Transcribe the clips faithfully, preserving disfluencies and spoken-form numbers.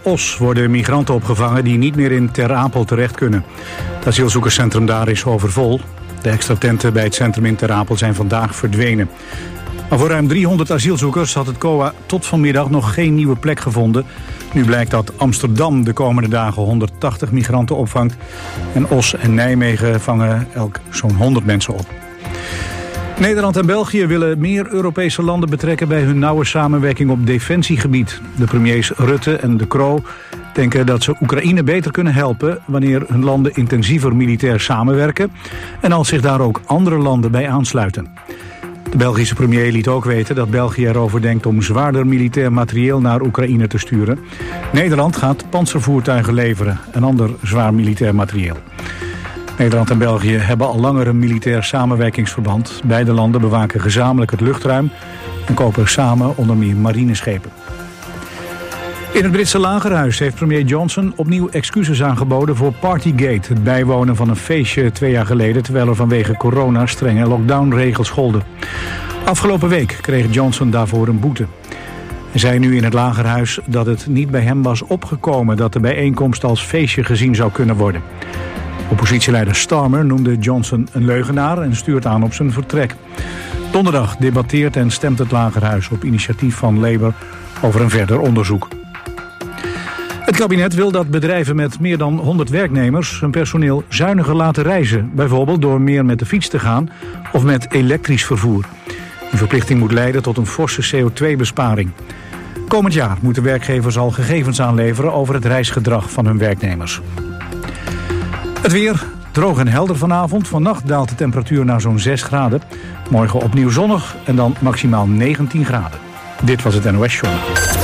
Os worden migranten opgevangen die niet meer in Ter Apel terecht kunnen. Het asielzoekerscentrum daar is overvol. De extra tenten bij het centrum in Ter Apel zijn vandaag verdwenen. Maar voor ruim driehonderd asielzoekers had het C O A tot vanmiddag nog geen nieuwe plek gevonden. Nu blijkt dat Amsterdam de komende dagen honderdtachtig migranten opvangt. En Os en Nijmegen vangen elk zo'n honderd mensen op. Nederland en België willen meer Europese landen betrekken bij hun nauwe samenwerking op defensiegebied. De premiers Rutte en De Croo denken dat ze Oekraïne beter kunnen helpen wanneer hun landen intensiever militair samenwerken en als zich daar ook andere landen bij aansluiten. De Belgische premier liet ook weten dat België erover denkt om zwaarder militair materieel naar Oekraïne te sturen. Nederland gaat pantservoertuigen leveren en ander zwaar militair materieel. Nederland en België hebben al langer een militair samenwerkingsverband. Beide landen bewaken gezamenlijk het luchtruim en kopen samen onder meer marineschepen. In het Britse lagerhuis heeft premier Johnson opnieuw excuses aangeboden voor Partygate, het bijwonen van een feestje twee jaar geleden, terwijl er vanwege corona strenge lockdownregels golden. Afgelopen week kreeg Johnson daarvoor een boete. Hij zei nu in het lagerhuis dat het niet bij hem was opgekomen dat de bijeenkomst als feestje gezien zou kunnen worden. Oppositieleider Starmer noemde Johnson een leugenaar en stuurt aan op zijn vertrek. Donderdag debatteert en stemt het lagerhuis op initiatief van Labour over een verder onderzoek. Het kabinet wil dat bedrijven met meer dan honderd werknemers hun personeel zuiniger laten reizen. Bijvoorbeeld door meer met de fiets te gaan of met elektrisch vervoer. Die verplichting moet leiden tot een forse C O twee besparing. Komend jaar moeten werkgevers al gegevens aanleveren over het reisgedrag van hun werknemers. Het weer, droog en helder vanavond. Vannacht daalt de temperatuur naar zo'n zes graden. Morgen opnieuw zonnig en dan maximaal negentien graden. Dit was het N O S Journal.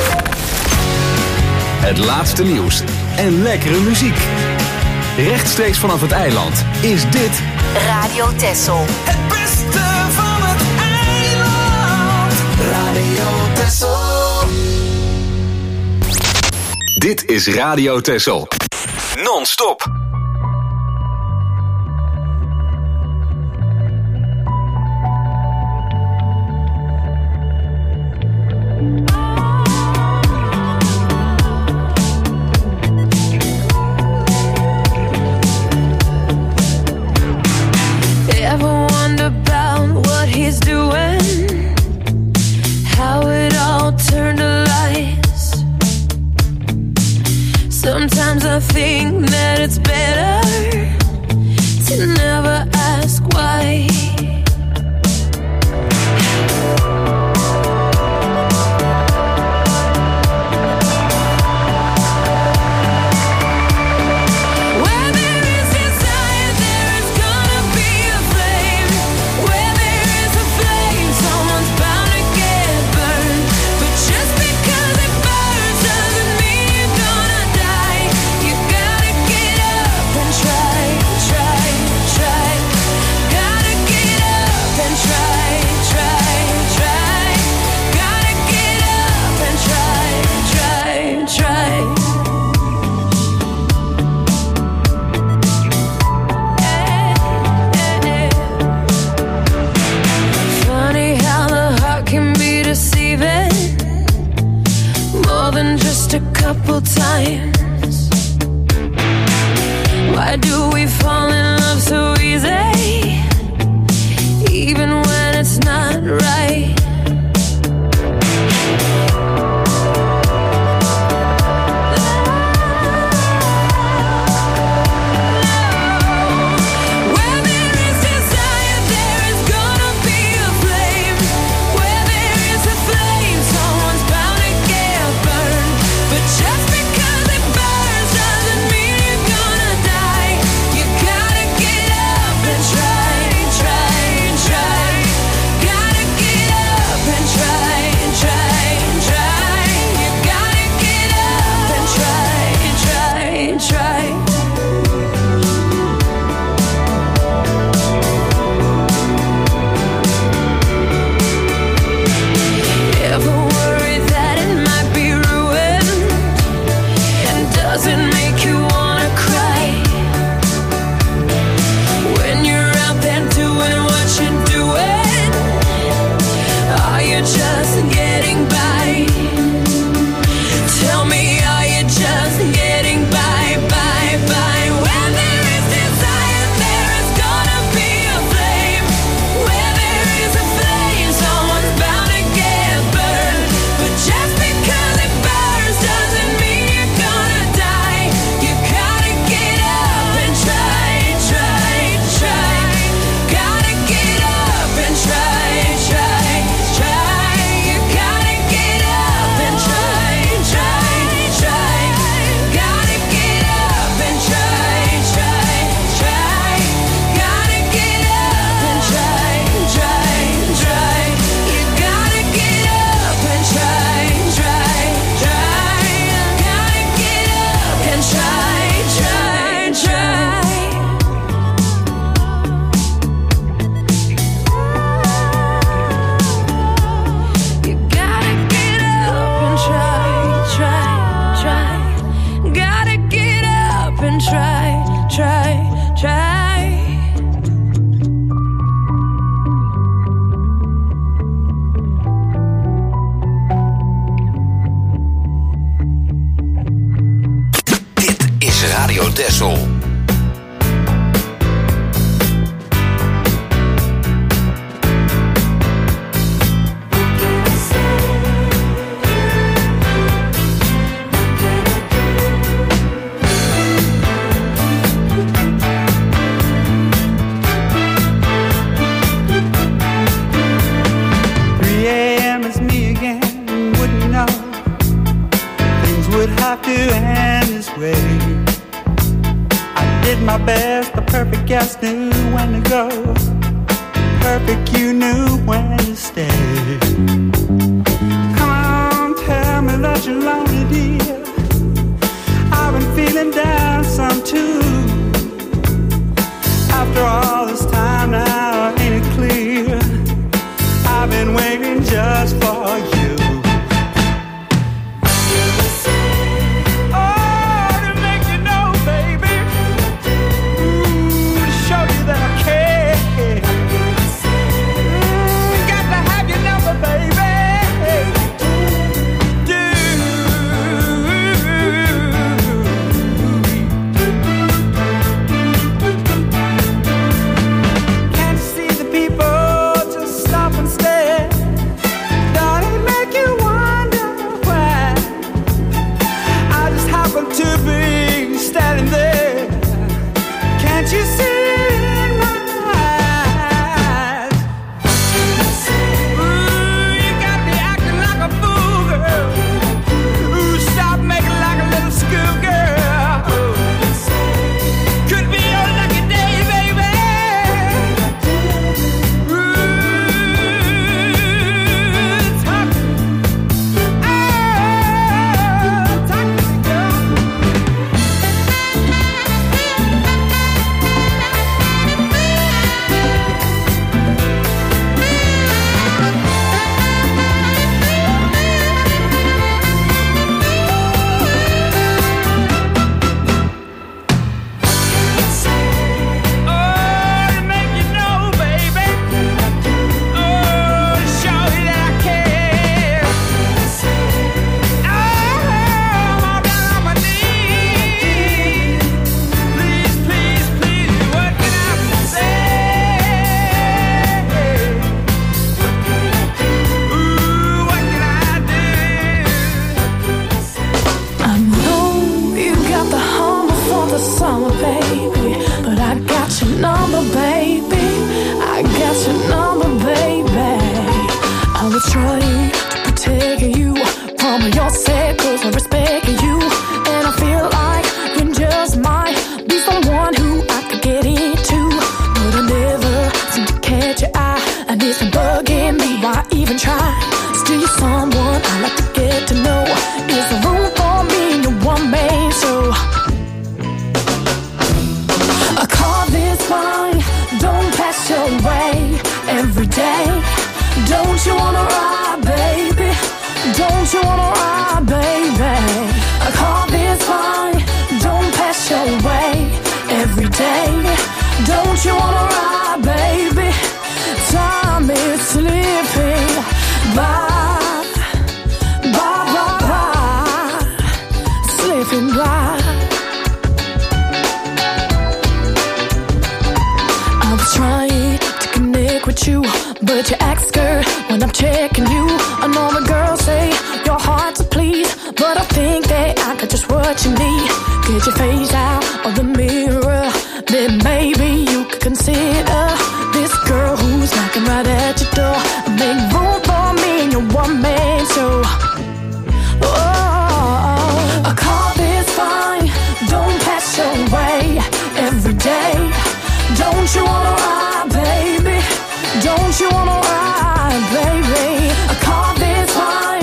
Het laatste nieuws en lekkere muziek. Rechtstreeks vanaf het eiland is dit Radio Texel. Het beste van het eiland. Radio Texel. Dit is Radio Texel. Non-stop. Sometimes I think that it's better to never ask why. Couple times. Why do we fall in love so easy, even when it's not right? Try, try, try. Gotta get up. Radio Texel. My best, the perfect guest knew when to go. Perfect, you knew when to stay. Come on, tell me that you're lonely, dear. I've been feeling down some too. After all this time now, ain't it clear? I've been waiting just for you.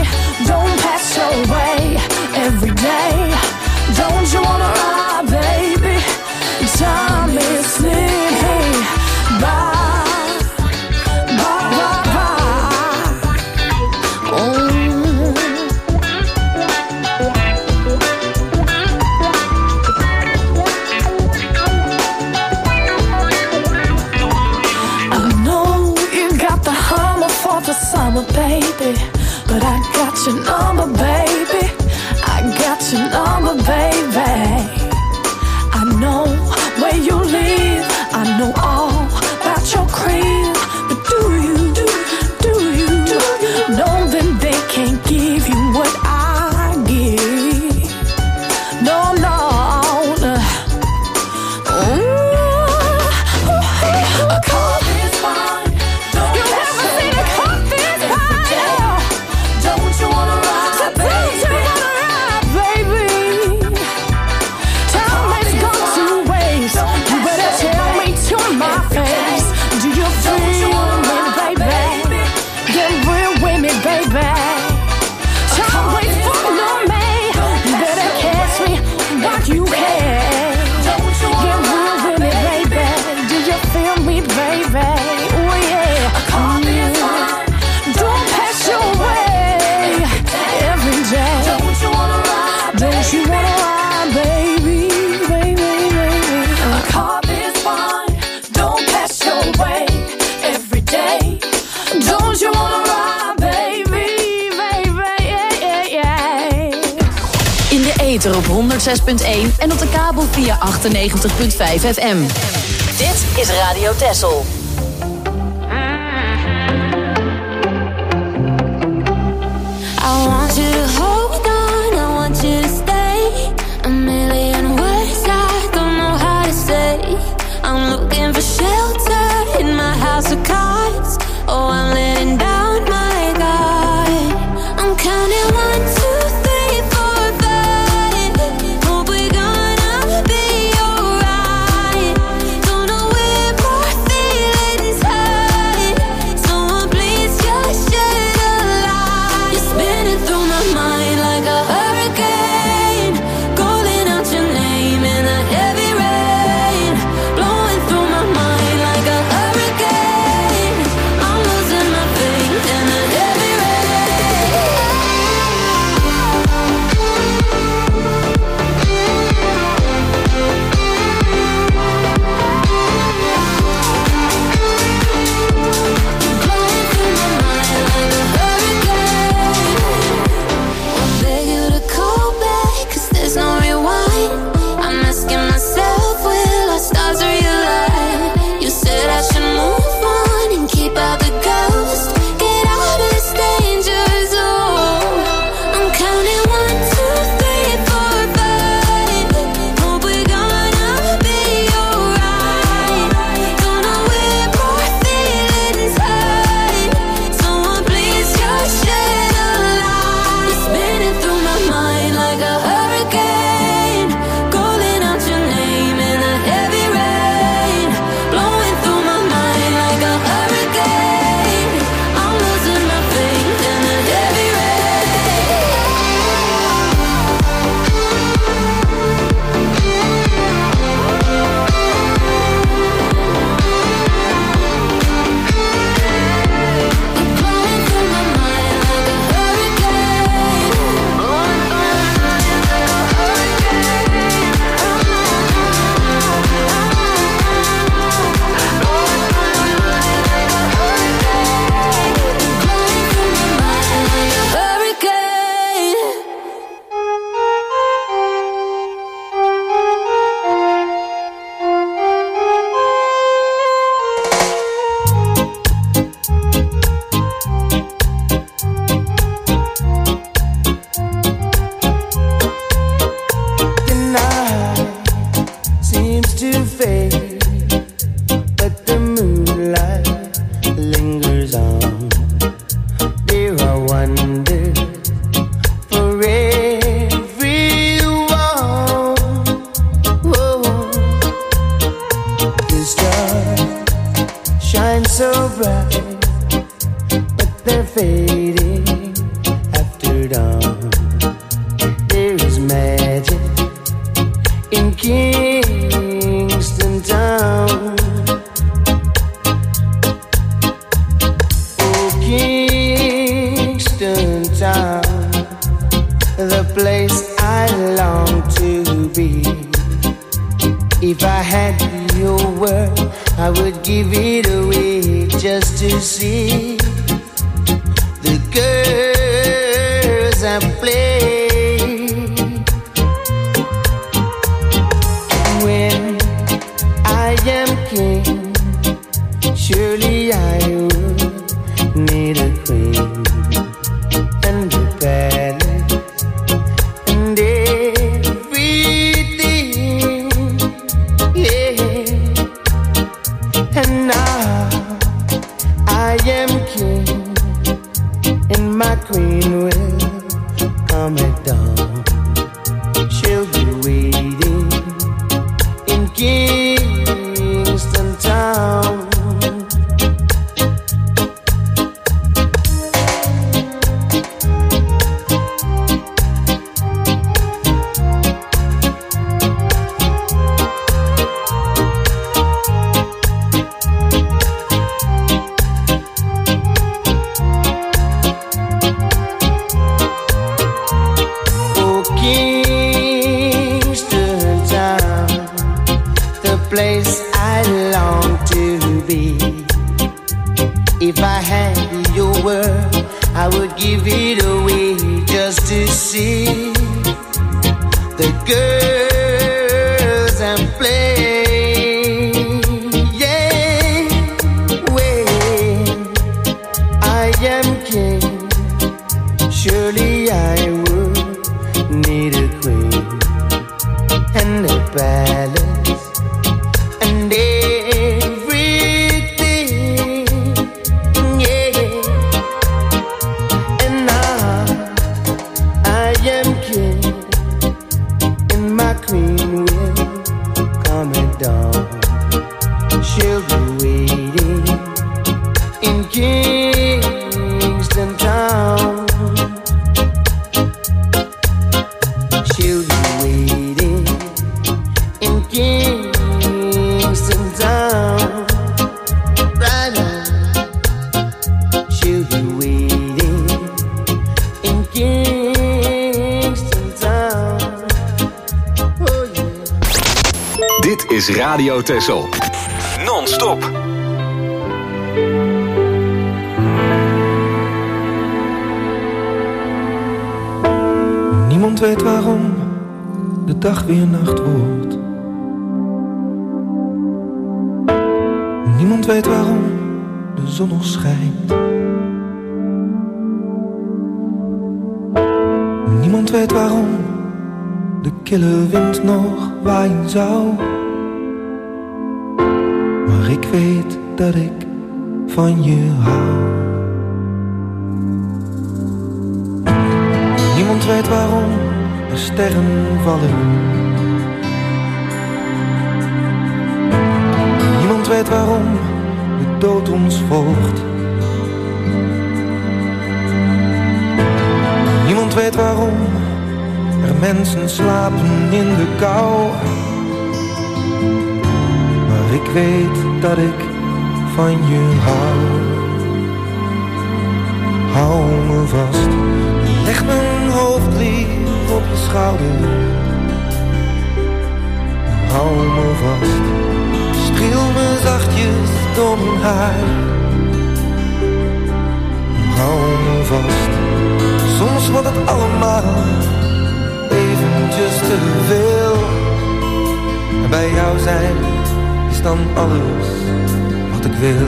Every day, don't you wanna ride, baby? op honderd zes punt één en op de kabel via achtennegentig komma vijf F M. Dit is Radio Texel. I want you to hold on, I want you to stay. A million words I don't know how to say. I'm looking for shelter in my house of cards. Oh, I'm letting down my guard. I'm counting one, two, three, four, five. Hope we're gonna be alright. Don't know where my feelings hide. Someone please just shed a light. You're spinning through my mind like a hurricane, calling out your name in the heavy rain, blowing through my mind like a hurricane. I'm losing my faith in the heavy rain. Blowing through my mind like a hurricane. I beg you to call back, 'cause there's no rewind. I'm asking myself, will our stars realign? You said I should move on and keep out the ghost. Get out of this danger zone. I'm counting one, two, three, four, five. Hope we're gonna be alright. Don't know where my feelings hide. Someone please just shed a light. You're spinning through my mind like a hurricane, calling out your name in the heavy rain, blowing through my mind like a hurricane. I'm losing my faith in the heavy rain. Blowing through my mind like a hurricane. Blowing through my mind like a hurricane. Blowing through my mind like a hurricane. Blowing through my mind like a hurricane. The night seems to fade, but the moonlight lingers on. There are wonders for everyone. Whoa. The stars shine so bright, but they're fading after dawn. There is magic in Kingston Town. Oh, Kingston Town, the place I long to be. If I had your word, I would give it away just to see the girls I play. When I am king, surely I would need a queen and a palace and everything, yeah. And now I am king, and my queen will come at dawn. She'll be waiting in Kingston Town. Oh, Kingston Town, the place I long to be. If I had your word, I would give it away just to see the my queen will come at dawn. She'll be waiting in Kingston Town. She'll be waiting in Kingston Town. Right now, she'll be waiting in Kingston Town. Oh yeah. Dit is Radio Texel. Non-stop. Niemand weet waarom de dag weer nacht wordt. Niemand weet waarom de zon nog schijnt. Niemand weet waarom de kille wind nog waaien zou. Maar ik weet dat ik van je hou. Niemand weet waarom er sterren vallen. Niemand weet waarom de dood ons volgt. Niemand weet waarom er mensen slapen in de kou. Maar ik weet dat ik van je hou. Hou me vast. Leg mijn hoofd lief op je schouder. Hou me vast. Streel me zachtjes door mijn haar. Hou me vast. Soms wordt het allemaal eventjes te veel. En bij jou zijn is dan alles wat ik wil.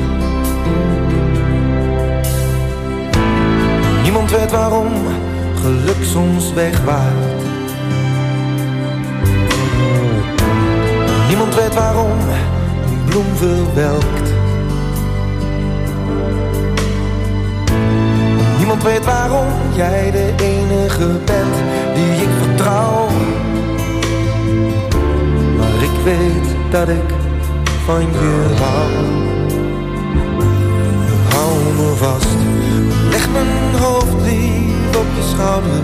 Niemand weet waarom geluk soms wegwaait. Niemand weet waarom een bloem verwelkt. Niemand weet waarom jij de enige bent die ik vertrouw. Maar ik weet dat ik van je hou. Hou me vast. Leg mijn hoofd lief op je schouder.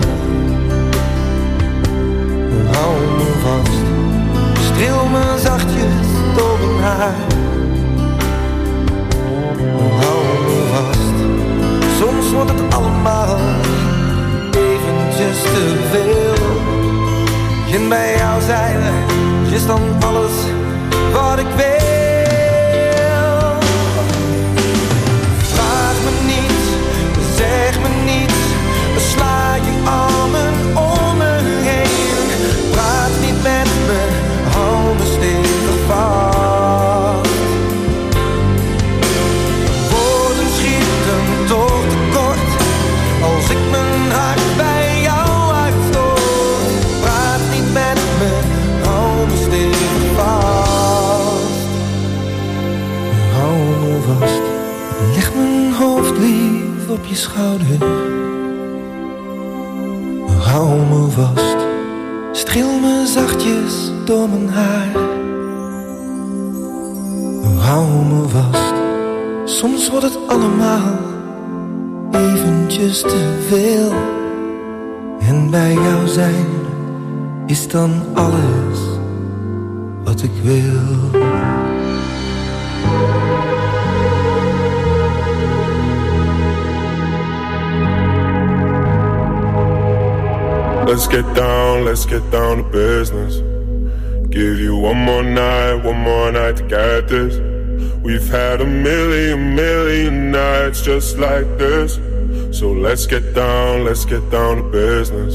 Hou me vast. Streel me zachtjes door mijn haar. Hou me vast. Soms wordt het allemaal eventjes te veel. En bij jou zijn is dan alles wat ik wil. Vraag me niet. Zeg me niets, sla je armen om me heen. Praat niet met me, hou me stevig vast. Woorden schieten toch tekort, als ik mijn hart bij jou uitstoot. Praat niet met me, hou me stevig vast. Hou me vast, leg mijn hoofd lief op je schouder. Hou me vast. Streel me zachtjes door mijn haar. Hou me vast. Soms wordt het allemaal eventjes te veel. En bij jou zijn is dan alles wat ik wil. Let's get down, let's get down to business. Give you one more night, one more night to get this. We've had a million, million nights just like this. So let's get down, let's get down to business.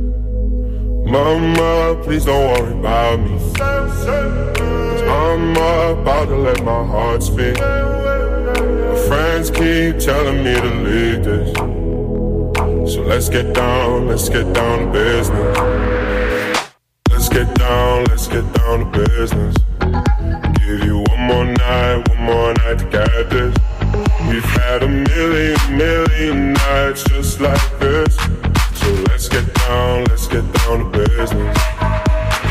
Mama, please don't worry about me, 'cause I'm about to let my heart speak. My friends keep telling me to leave this. So let's get down, let's get down to business. Let's get down, let's get down to business. Give you one more night, one more night to get this. We've had a million, million nights just like this. So let's get down, let's get down to business.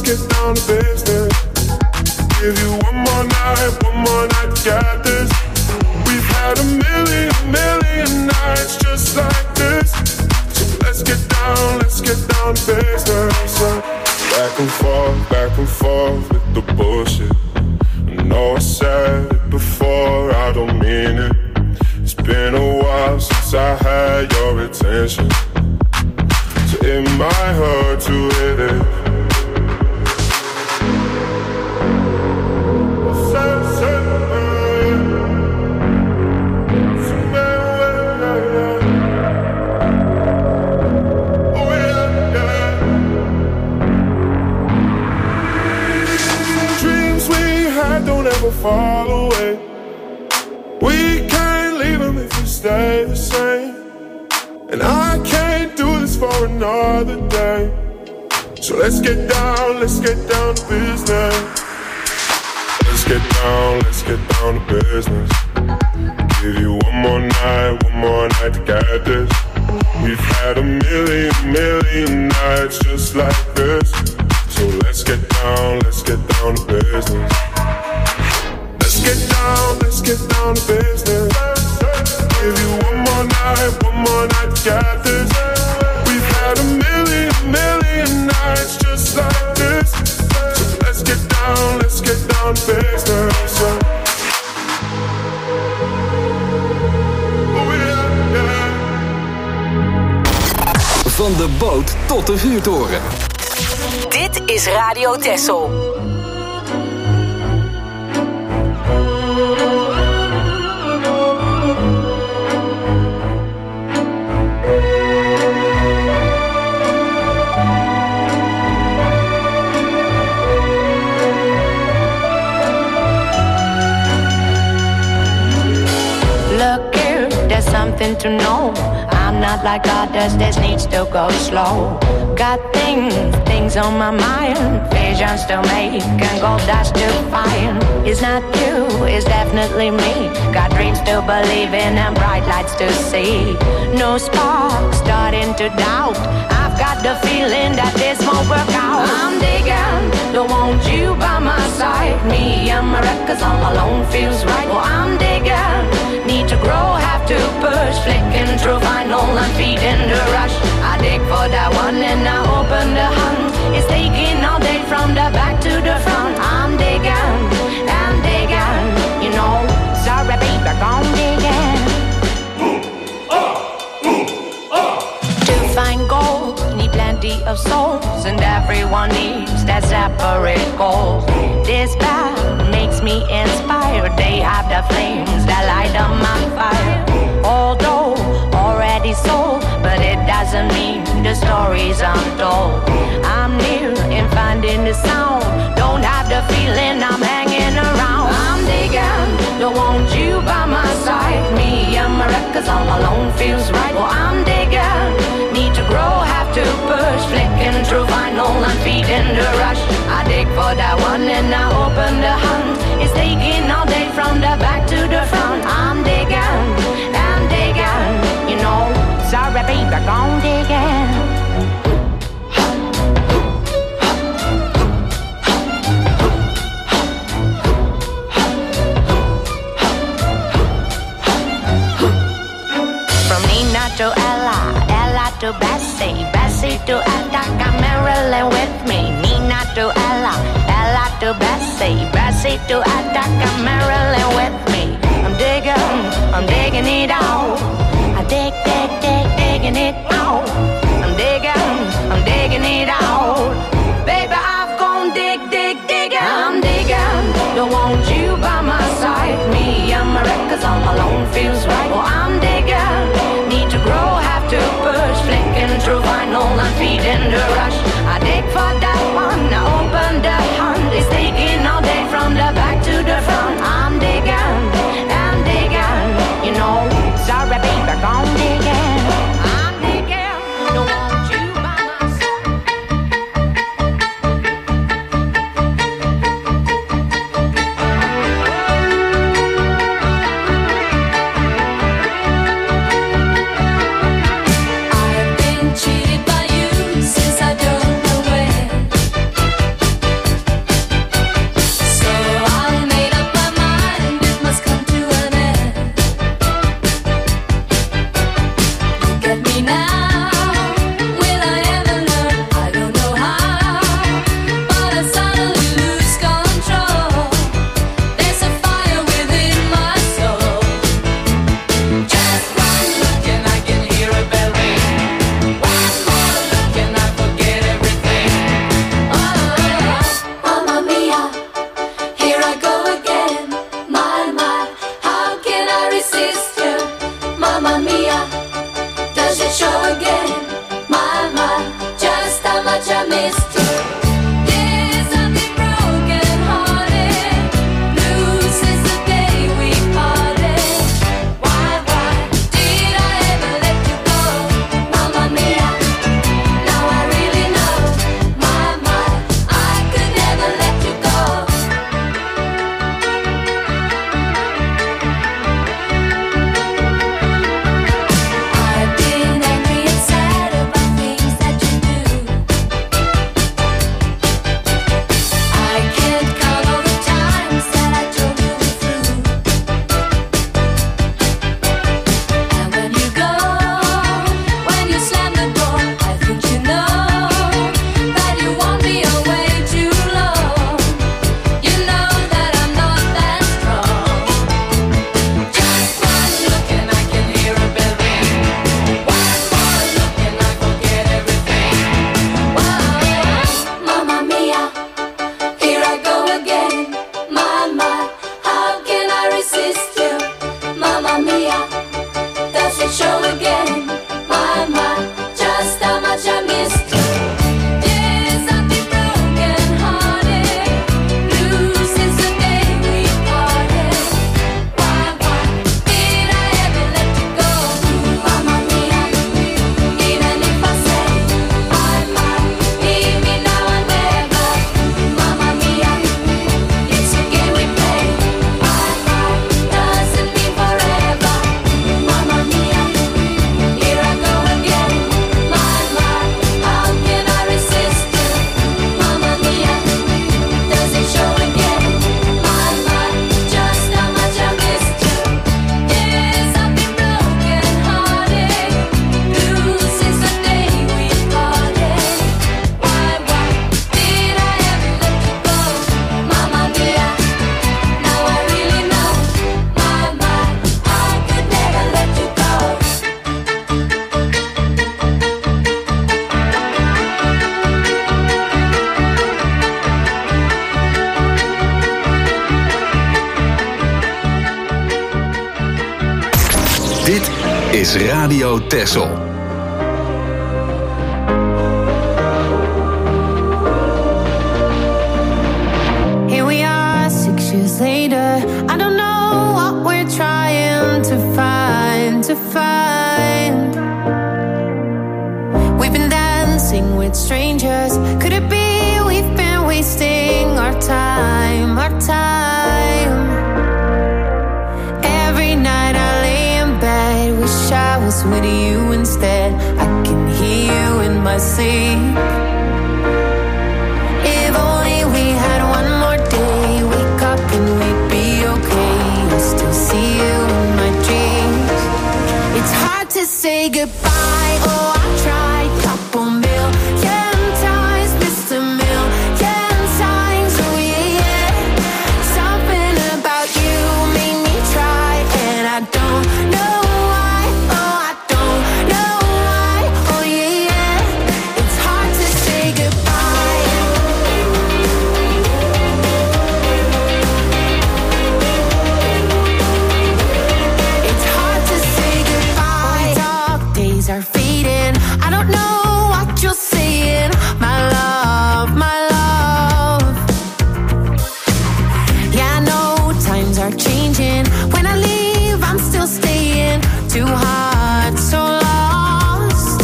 get down to business. Give you one more night, one more night to get this. We've had a million, million nights just like this. So let's get down, let's get down to business. Back and forth, back and forth with the bullshit. I know I said it before, I don't mean it. It's been a while since I had your attention, so it might hurt to hit it. Fall away. We can't leave them if we stay the same. And I can't do this for another day. So let's get down, let's get down to business. Let's get down, let's get down to business. Give you one more night, one more night to get this. We've had a million, million nights just like this. So let's get down, let's get down to business. Let's get down, let's get down to business. Give you one more night, one more night to get this. We've had a million, million nights just like this. So let's get down, let's get down to business. Oh yeah, yeah. Van de boot tot de vuurtoren. Dit is Radio Texel. Something to know. I'm not like others, this needs to go slow. Got things, things on my mind. Visions to make and gold dust to find. It's not you, it's definitely me. Got dreams to believe in and bright lights to see. No spark, starting to doubt. I've got the feeling that this won't work out. I'm digging, don't want you by my side. Me and my records all alone feels right. Well, I'm digging, need to grow, have to push. Flicking through vinyl and feeding the rush. I dig for that one and I open the hunt. It's taking all day from the back to the front. I'm digging, I'm digging, you know. Sorry baby, I'm digging. To find gold, need plenty of souls, and everyone needs that separate goal. This path makes me inspired. They have the flames that light up my fire. Although already sold, but it doesn't mean the stories untold. I'm near in finding the sound. Don't have the feeling I'm hanging around. I'm digging, don't want you by my side. Me and my records all alone feels right. Well, I'm digging, need to grow, have to push. Flicking through vinyl and feeding the rush. I dig for that one and I open the hunt. It's taking all day from the back to the front. I'm digging, I'm digging, you know. Sorry baby, gone digging. From Nina to Ella, Ella to Bessie, Bessie to Attica, Marilyn with me. Nina to Ella, Ella to Bessie, Bessie to Attica, Marilyn with me. I'm digging, I'm digging it out. I dig, dig, dig, digging it out. I'm digging, I'm digging it out. Baby, I've gone dig, dig, digging. I'm digging, don't want you by my side. Me and my records all alone feels right. Well, I'm digging, need to grow, have to push. Flicking through vinyl and feeding the rush. I dig for that one, I open the hunt. It's taking all day from the back to the front. I'm digging, I'm digging, you know. Sorry baby, I'm digging, I'm digging, don't want you by my side. I've been cheated by you since I don't know when. is Radio Texel. Here we are, six years later. I don't know what we're trying to find, to find. We've been dancing with strangers. Could it be we've been wasting our time, our time? Every night I lay in bed, wish I was with you instead. I can hear you in my sleep. If only we had one more day, wake up and we'd be okay. I still see you in my dreams. It's hard to say goodbye. Oh, I tried couple million times, missed a million times. Oh yeah, yeah. Something about you made me try, and I don't know why. Oh, I don't know why. Oh yeah, yeah. It's hard to say goodbye. It's hard to say goodbye. Dark days are fading. I don't know what you're saying, my love, my love. Yeah, I know times are changing. When I leave, I'm still staying. Two hearts so lost.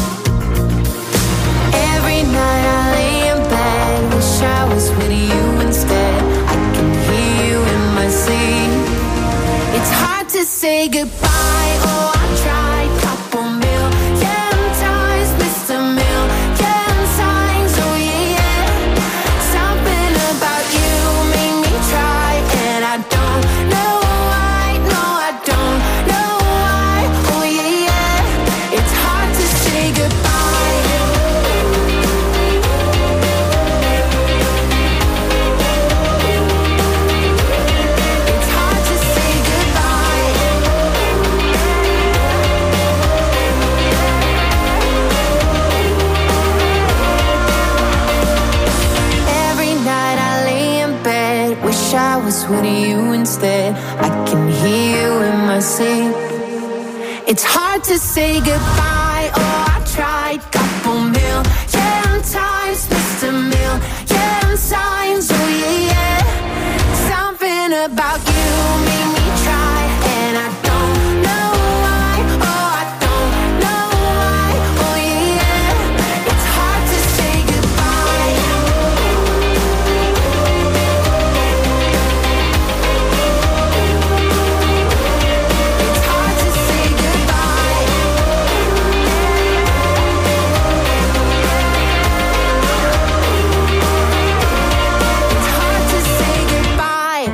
Every night I lay in bed, wish I was with you instead. I can hear you in my sleep. It's hard to say goodbye. Oh, I tried couple million times, missed a million times. Oh yeah, yeah. Something about you made me try, and I don't know why. No, I don't know why. Oh yeah, yeah. It's hard to say goodbye. It's hard to say goodbye. Every night I lay in bed, wish I was with you instead. I can hear you in my sleep. It's hard to say goodbye. Oh, I tried couple million times, missed a million times. Oh yeah, yeah. Something about you made me try, and I don't know why. Oh, I don't know why. Oh yeah, yeah. It's hard to say goodbye. It's hard to say goodbye. It's hard to say goodbye.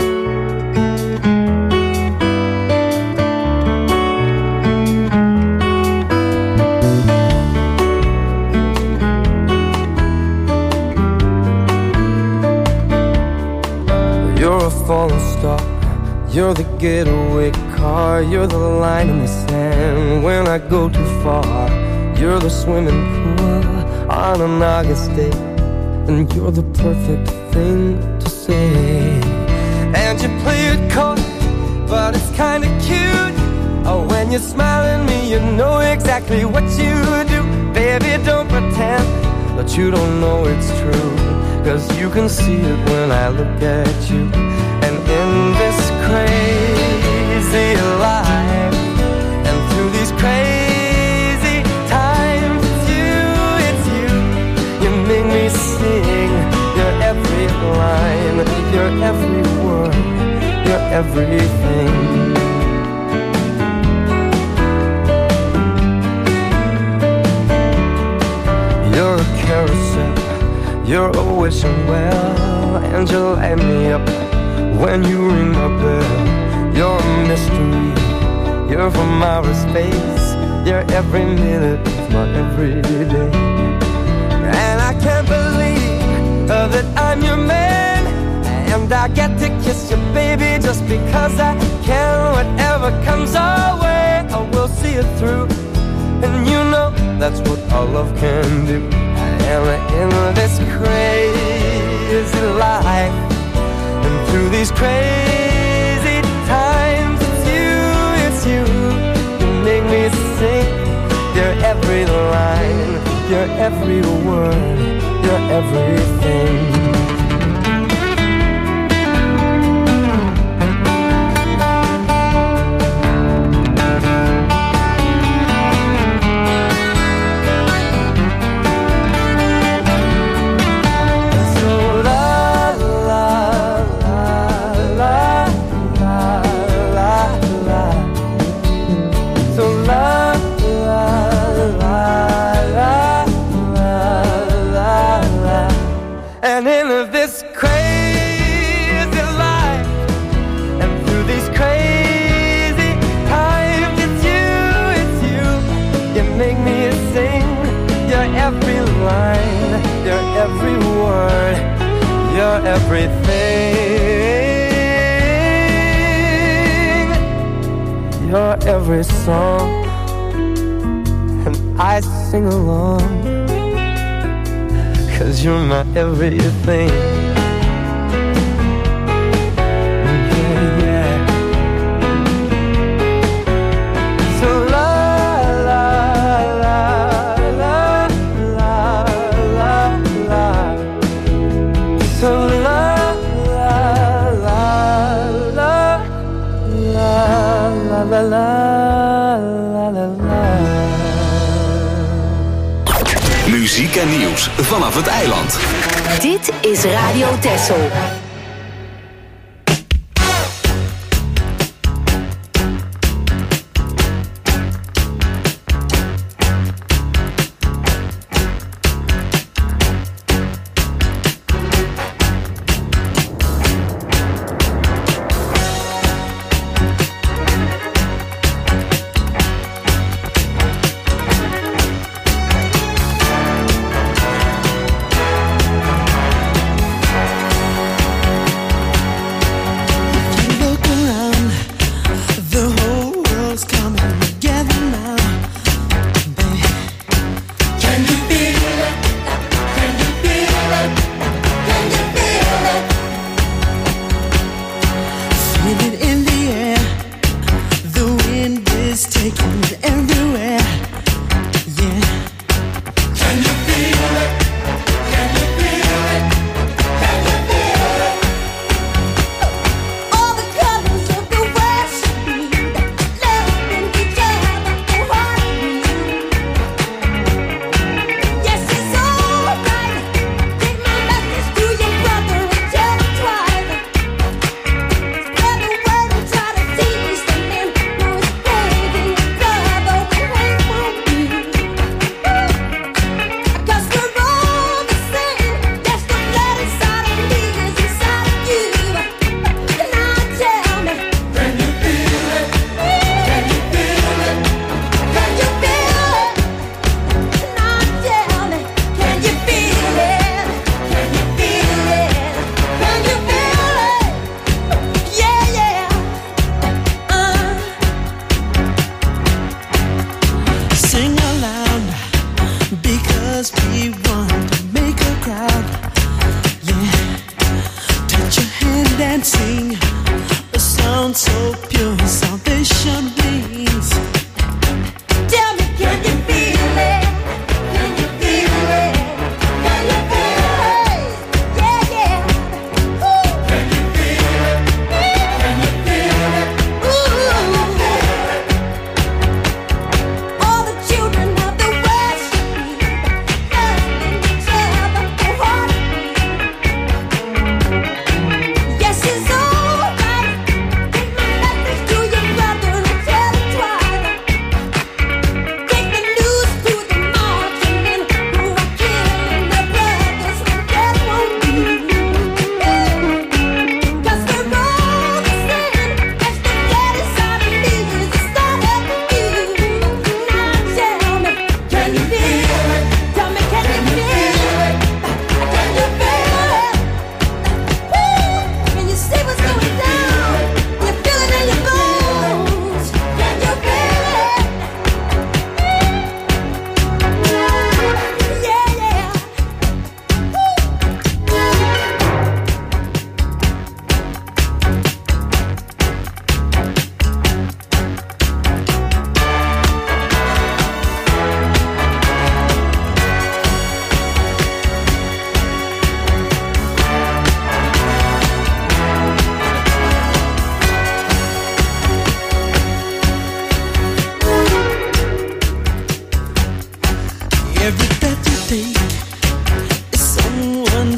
You're a falling star. You're the getaway car. You're the line in the sand when I go too far. You're the swimming pool on an August day, and you're the perfect thing to say. And you play it cold, but it's kinda cute. Oh, when you smile at me, you know exactly what you do. Baby, don't pretend that you don't know it's true, 'cause you can see it when I look at you. And in this crazy life, and through these crazy times, it's you, it's you. You make me sing your every line, your every word, your everything. You're a carousel, you're a wishing well, and you light me up when you ring my bell. You're a mystery, you're from outer space. You're every minute of my everyday. And I can't believe uh, that I'm your man, and I get to kiss you, baby, just because I can. Whatever comes our way, I will see it through. And you know that's what our love can do. And in this crazy life, and through these crazy times, it's you, it's you. You make me You're every word, you're everything. And in this crazy life, and through these crazy times, it's you, it's you. You make me sing your every line, your every word, your everything, your every song, and I sing along. 'Cause you're my everything. Yeah, yeah. So la la la la la la la. So la la la la la la la la la la. Muziek en nieuws vanaf het eiland. Dit is Radio Texel.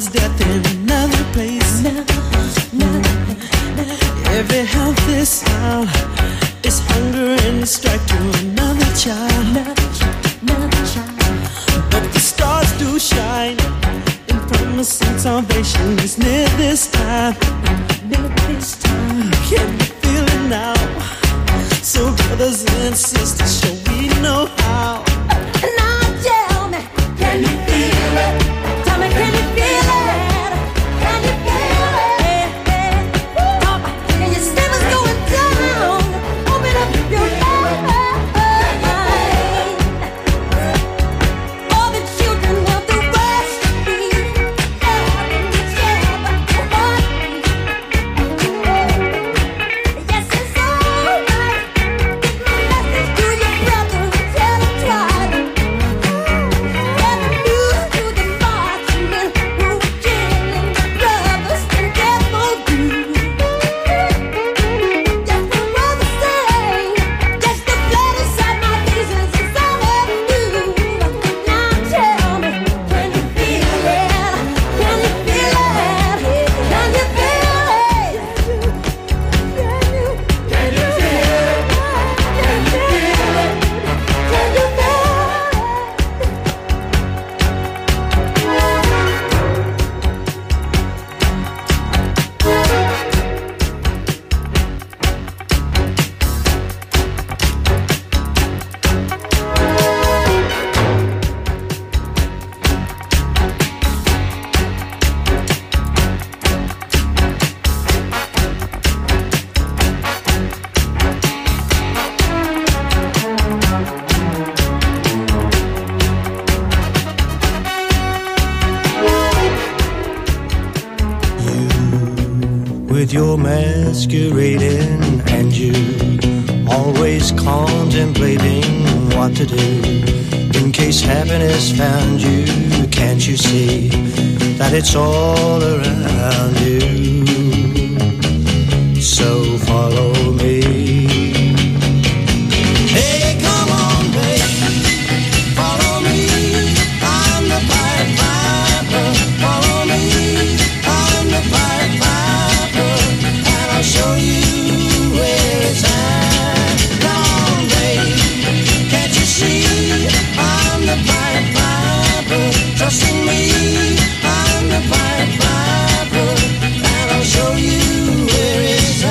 is death in another place. Every healthy sound is hunger and strike to another child. But the stars do shine, and promising salvation is near this time. Can you feel it now? So brothers and sisters, shall we know how? Now tell me, can you feel it? Tell me, can you feel it? Can you feel it? Can you see what's going down? Open up your mind. All the children of the West need yes, it's alright. Get my message to your brother and tell him twice. Get the news to the marching who killing the brothers and death for you. Just the brother say, just the blood inside my veins is all I do. Now tell me, can you feel it? Can you feel it? Can you feel it? Can you? Can you feel it? Can you feel it? Can you feel it? With your masquerading and you always contemplating what to do in case happiness found you. Can't you see that it's all around you? So follow me. Hey, come on, baby, follow me. I'm the Pied Piper. Follow me. I'm the Pied Piper, and I'll show you where it's at. Come on, baby, can't you see? I'm the Pied Piper. Trust in me. I'm the Pied Piper, and I'll show you where it's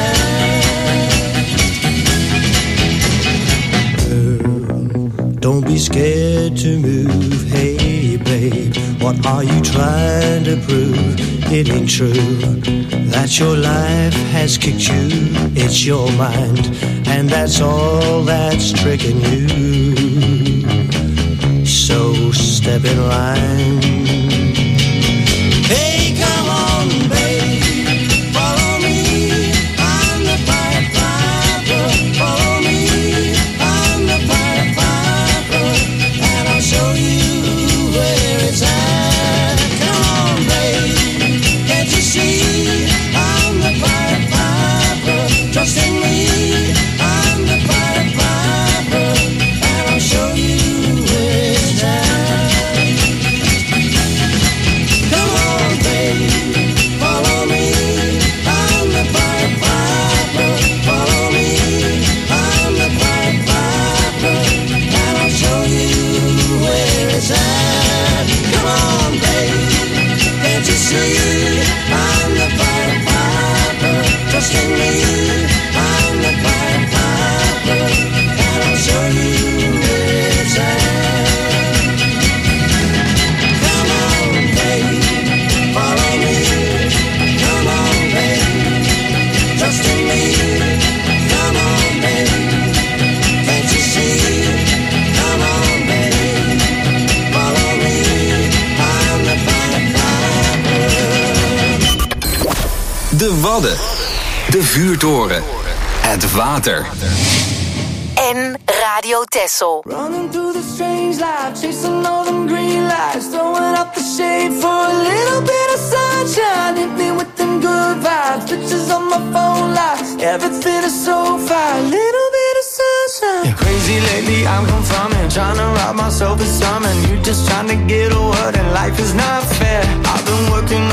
at. Girl, don't be scared to move. Hey, babe, what are you trying to prove? It ain't true that your life has kicked you. It's your mind, and that's all that's tricking you. So step in line. Hey, come on, babe, follow me. I'm the Pied Piper. Follow me. I'm the Pied Piper, and I'll show you where it's at. Come on, babe, can't you see? I'm the Pied Piper. Trust in me. I'm the Pied Piper, and I'll show you where it's at. Come on, babe, follow me. I'm the Pied Piper. Follow me. I'm the Pied Piper, and I'll show you where it's at. Come on, babe, can't you see? I'm the Pied Piper. Trust in me. I'm the Pied Piper, and I'll show you where it's at. Come on, babe, follow me. Come on, babe, trust in me. Come on, babe, can't you see? Come on, babe, follow me. I'm the Pied Piper. De Wadden. De Vuurtoren. Het water. En Radio Texel. Running through the strange life, chasing all them green lights, throwing up the shade for a little bit of sunshine. Hit me with them good vibes, pictures on my phone lights. Everything is so fine, little bit of sunshine. Yeah, crazy lately, I'm confirming, trying to rob myself of something. You just trying to get a word, and life is not fair. I've been working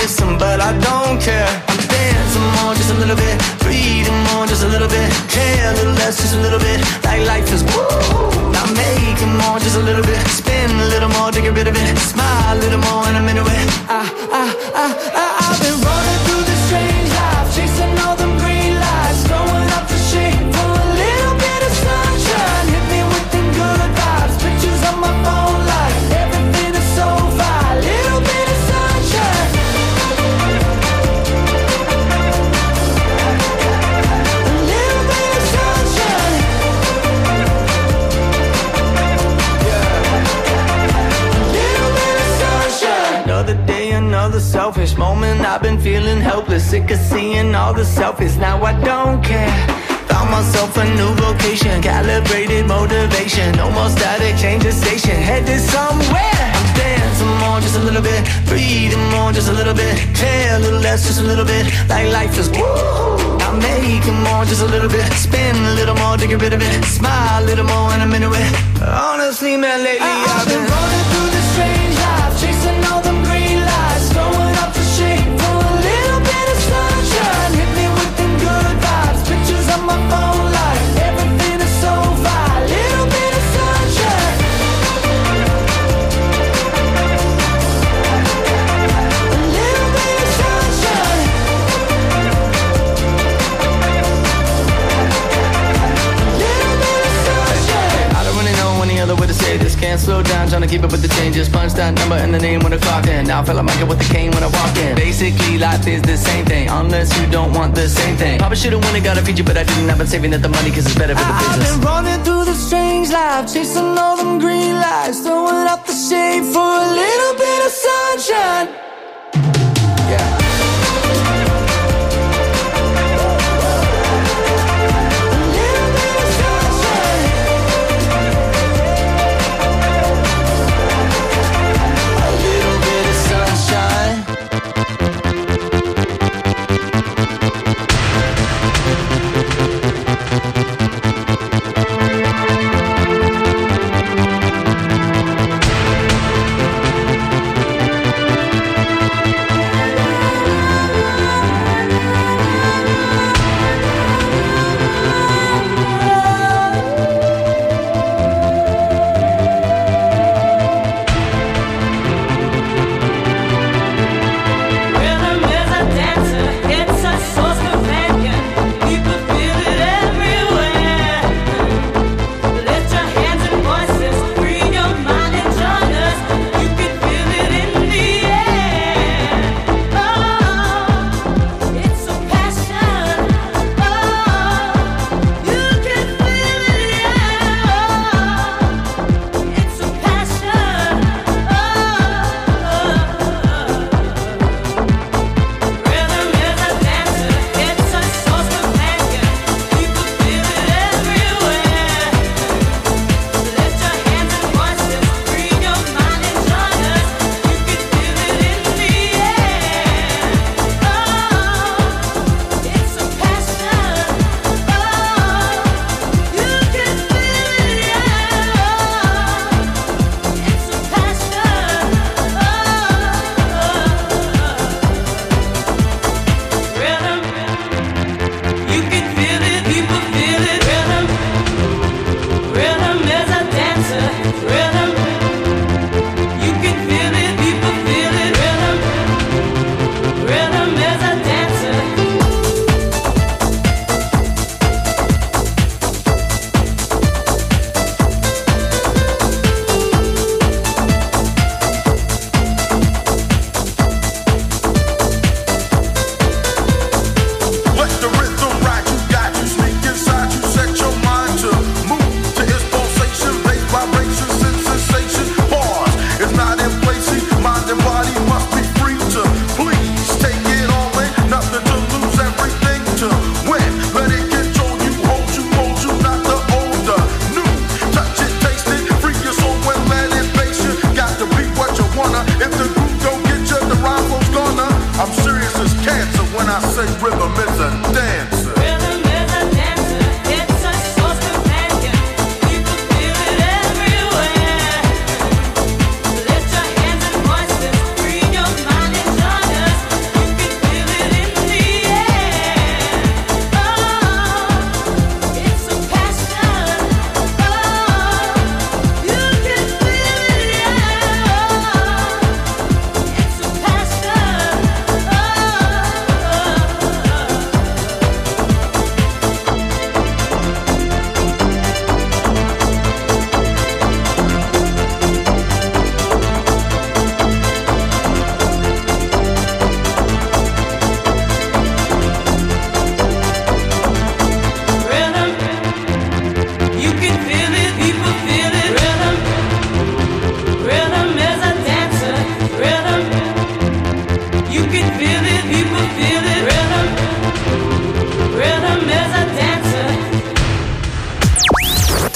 missing, but I don't care. I'm dancing more, just a little bit, breathing more, just a little bit, care a little less, just a little bit, like life is woo. I'm making more, just a little bit, spin a little more to get rid of it, smile a little more and I'm into it. I, I, I, I, I've been running through this strange life, chasing all them green lights, throwing up the shade for a little bit of sunshine. Hit me with them good vibes, pictures on my phone like everything is so fine. Little bit of sunshine, a little bit of sunshine, yeah, a little bit of sunshine. Another day, another selfish moment. I've been feeling helpless, sick of seeing all the selfies. Now I don't care. Found myself a new vocation, calibrated motivation. No more static, change the station, headed somewhere. I'm dancing more, just a little bit, breathing more, just a little bit, care a little less, just a little bit, like life is woo. I'm making more, just a little bit, spin a little more to get rid of it, smile a little more and I'm into it. Honestly, man, lately I, I've been running through this strange life, chasing all them green lights, throwing up the shade for a little bit of sunshine. Hit me with them good vibes, pictures on my phone like everything is so fine. Little bit of sunshine, a little bit of sunshine, a little bit of sunshine. I don't really know any other way to say this. Can't slow down, trying to keep up with the changes. Punch that number and the name when I clock in. Now I feel like Michael with the cane when I walk in. Basically, life is the same thing, unless you don't want the same thing. Probably should've won and got a feature, but I didn't. I've been saving up the money cause it's better for the business. I've been running through the strange life, chasing all them green lights, throwing up the shade for a little bit of sunshine. Yeah.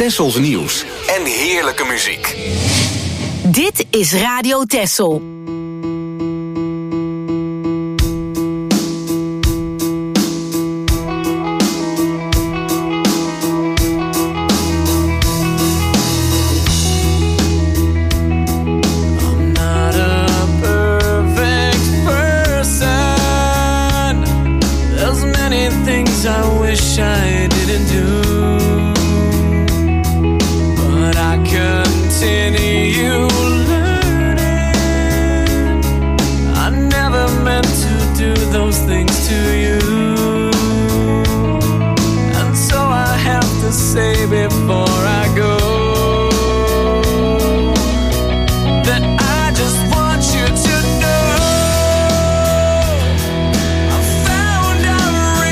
Tessels nieuws en heerlijke muziek. Dit is Radio Tessel. I wish I didn't do, but I continue learning. I never meant to do those things to you, and so I have to say before I go that I just want you to know I found out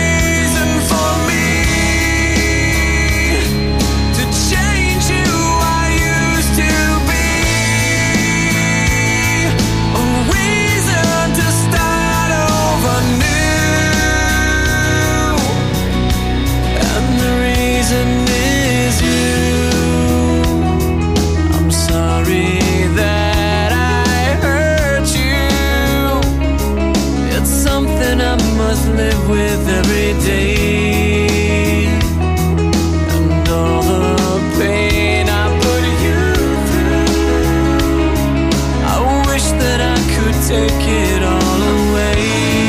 live with every day, and all the pain I put you through, I wish that I could take it all away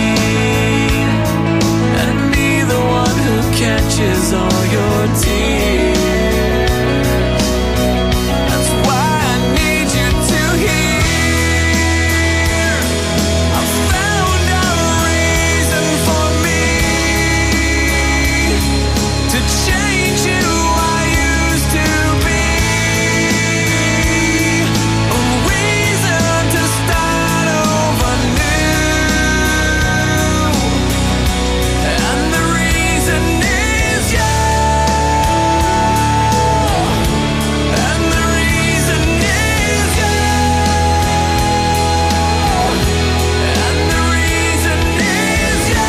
and be the one who catches all your tears. That's why I need you to hear I found a reason for me to change who I used to be, a reason to start over new, and the reason is you, and the reason is you, and the reason is you,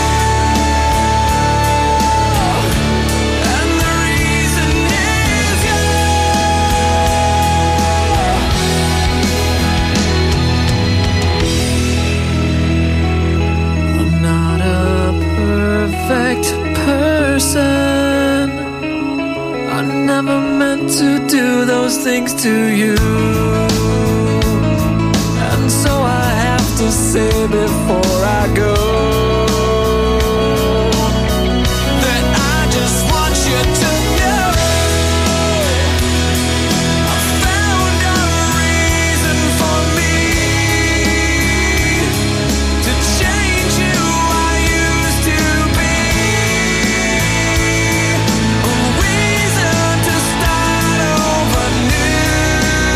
and the reason is you. I'm not a perfect person. I never meant to do those things to you, and so I have to say before I go that I just want you to know I found a reason for me to change who I used to be, a reason to start over new,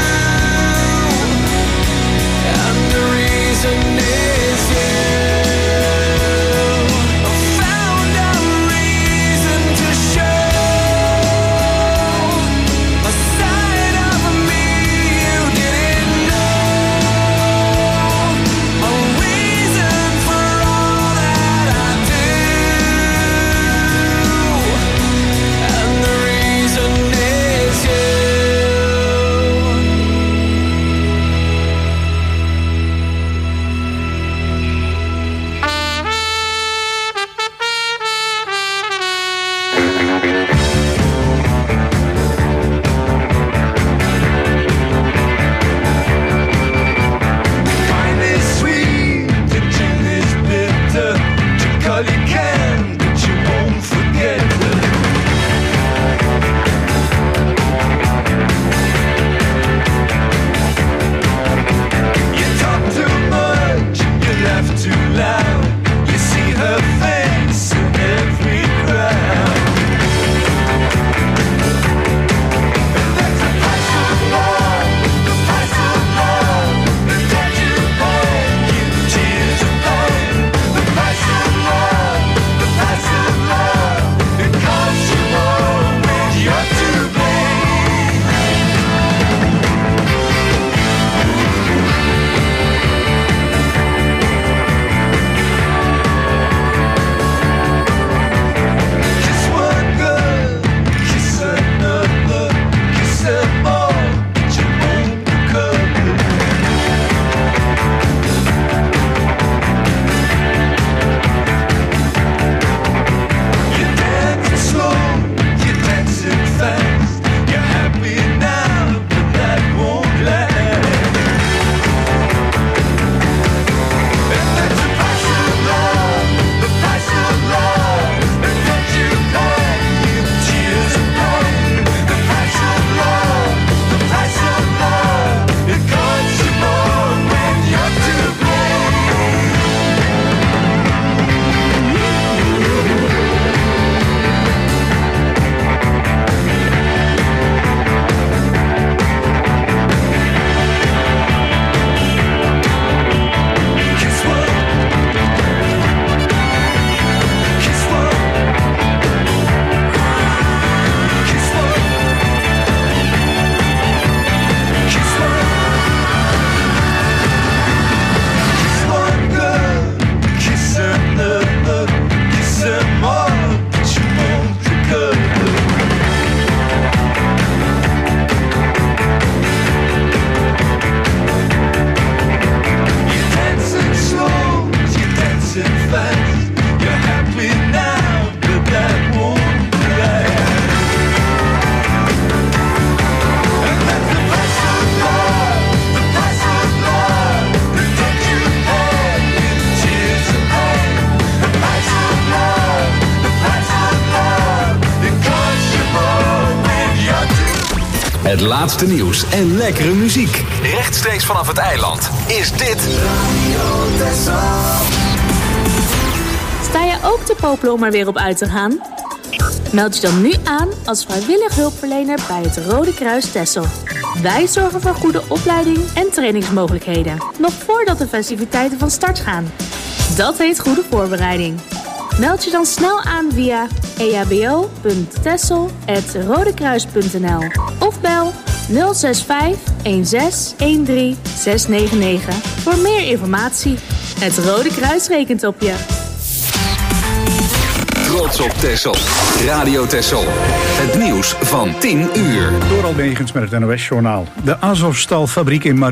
Het laatste nieuws en lekkere muziek. Rechtstreeks vanaf het eiland is dit Radio Texel. Sta je ook te popelen om er weer op uit te gaan? Meld je dan nu aan als vrijwillig hulpverlener bij het Rode Kruis Texel. Wij zorgen voor goede opleiding en trainingsmogelijkheden, nog voordat de festiviteiten van start gaan. Dat heet goede voorbereiding. Meld je dan snel aan via e h b o punt texel apenstaartje rodekruis punt n l of bel nul zes vijf een zes een drie zes negen negen voor meer informatie. Het Rode Kruis rekent op je. Trots op Texel. Radio Texel. Het nieuws van tien uur. Door Almegens met het N O S-journaal. De Azovstal-fabriek in Mar